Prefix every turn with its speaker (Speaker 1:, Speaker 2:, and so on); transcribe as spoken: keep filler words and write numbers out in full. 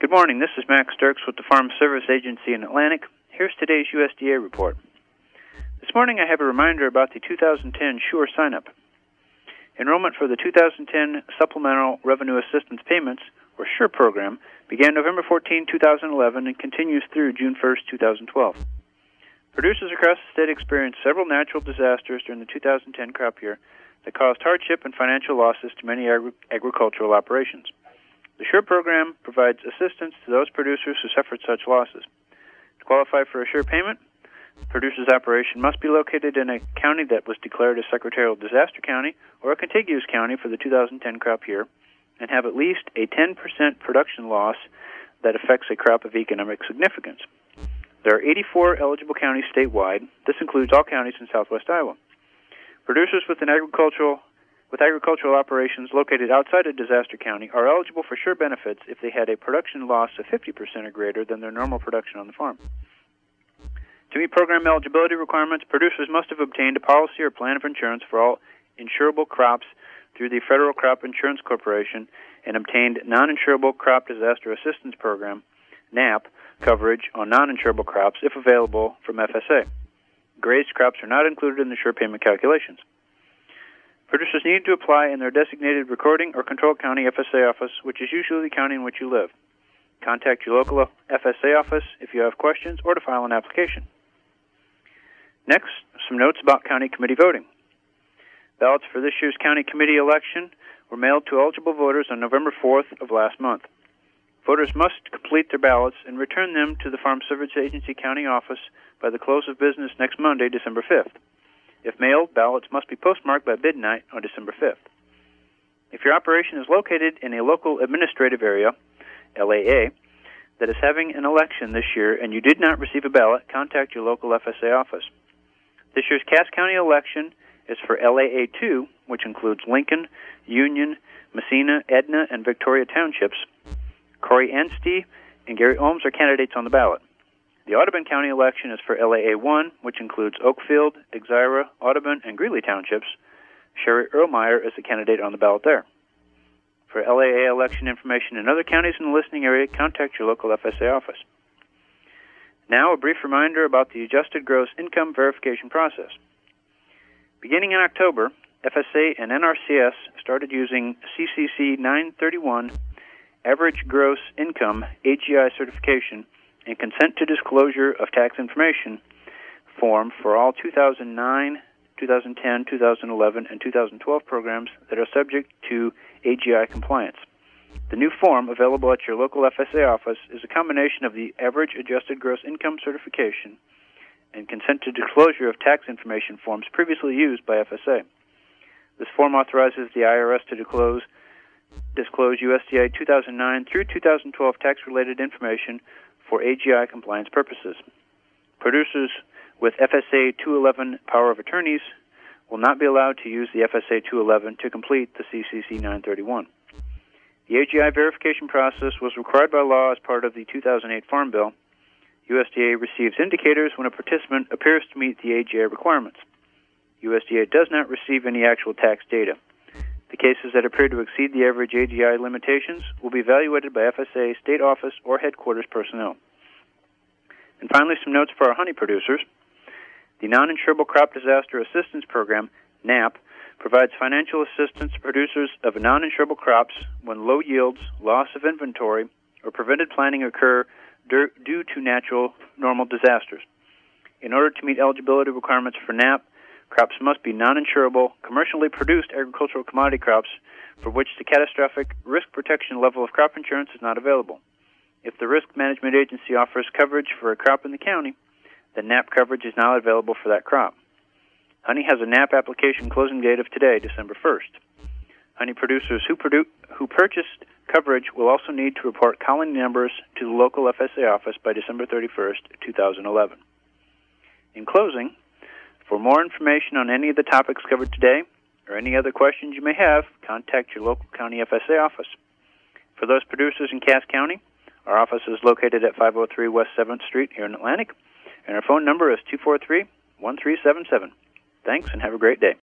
Speaker 1: Good morning. This is Max Dirks with the Farm Service Agency in Atlantic. Here's today's U S D A report. This morning I have a reminder about the two thousand ten SURE sign-up. Enrollment for the two thousand ten Supplemental Revenue Assistance Payments, or SURE program, began November fourteenth, two thousand eleven and continues through June first, two thousand twelve. Producers across the state experienced several natural disasters during the two thousand ten crop year that caused hardship and financial losses to many agri- agricultural operations. The SURE program provides assistance to those producers who suffered such losses. To qualify for a SURE payment, the producer's operation must be located in a county that was declared a secretarial disaster county or a contiguous county for the two thousand ten crop year and have at least a ten percent production loss that affects a crop of economic significance. There are eighty-four eligible counties statewide. This includes all counties in southwest Iowa. Producers with an agricultural with agricultural operations located outside a disaster county are eligible for SURE benefits if they had a production loss of fifty percent or greater than their normal production on the farm. To meet program eligibility requirements, producers must have obtained a policy or plan of insurance for all insurable crops through the Federal Crop Insurance Corporation and obtained Non-Insurable Crop Disaster Assistance Program, NAP, coverage on non-insurable crops if available from F S A. Grazed crops are not included in the SURE payment calculations. Producers need to apply in their designated recording or control county F S A office, which is usually the county in which you live. Contact your local F S A office if you have questions or to file an application. Next, some notes about county committee voting. Ballots for this year's county committee election were mailed to eligible voters on November fourth of last month. Voters must complete their ballots and return them to the Farm Service Agency county office by the close of business next Monday, December fifth. If mailed, ballots must be postmarked by midnight on December fifth. If your operation is located in a local administrative area, L A A, that is having an election this year and you did not receive a ballot, contact your local F S A office. This year's Cass County election is for L A A two, which includes Lincoln, Union, Messina, Edna, and Victoria townships. Corey Anstey and Gary Ohms are candidates on the ballot. The Audubon County election is for L A A one, which includes Oakfield, Exira, Audubon, and Greeley townships. Sherry Erlmeyer is the candidate on the ballot there. For L A A election information in other counties in the listening area, contact your local F S A office. Now, a brief reminder about the adjusted gross income verification process. Beginning in October, F S A and N R C S started using C C C nine thirty-one Average Gross Income A G I certification and Consent to Disclosure of Tax Information form for all two thousand nine, two thousand ten, two thousand eleven, and two thousand twelve programs that are subject to A G I compliance. The new form, available at your local F S A office, is a combination of the Average Adjusted Gross Income certification and Consent to Disclosure of Tax Information forms previously used by F S A. This form authorizes the I R S to disclose, disclose U S D A two thousand nine through two thousand twelve tax-related information for A G I compliance purposes. Producers with F S A two eleven power of attorneys will not be allowed to use the F S A two eleven to complete the C C C nine thirty-one. The A G I verification process was required by law as part of the two thousand eight Farm Bill. U S D A receives indicators when a participant appears to meet the A G I requirements. U S D A does not receive any actual tax data. The cases that appear to exceed the average A G I limitations will be evaluated by F S A state office or headquarters personnel. And finally, some notes for our honey producers. The Non-Insurable Crop Disaster Assistance Program, NAP, provides financial assistance to producers of non-insurable crops when low yields, loss of inventory, or prevented planting occur due to natural normal disasters. In order to meet eligibility requirements for NAP, crops must be non-insurable, commercially produced agricultural commodity crops for which the catastrophic risk protection level of crop insurance is not available. If the Risk Management Agency offers coverage for a crop in the county, then NAP coverage is not available for that crop. Honey has a NAP application closing date of today, December first. Honey producers who, produ- who purchased coverage will also need to report colony numbers to the local F S A office by December thirty-first, two thousand eleven. In closing, for more information on any of the topics covered today, or any other questions you may have, contact your local county F S A office. For those producers in Cass County, our office is located at five oh three West seventh Street here in Atlantic, and our phone number is two four three, one three seven seven. Thanks, and have a great day.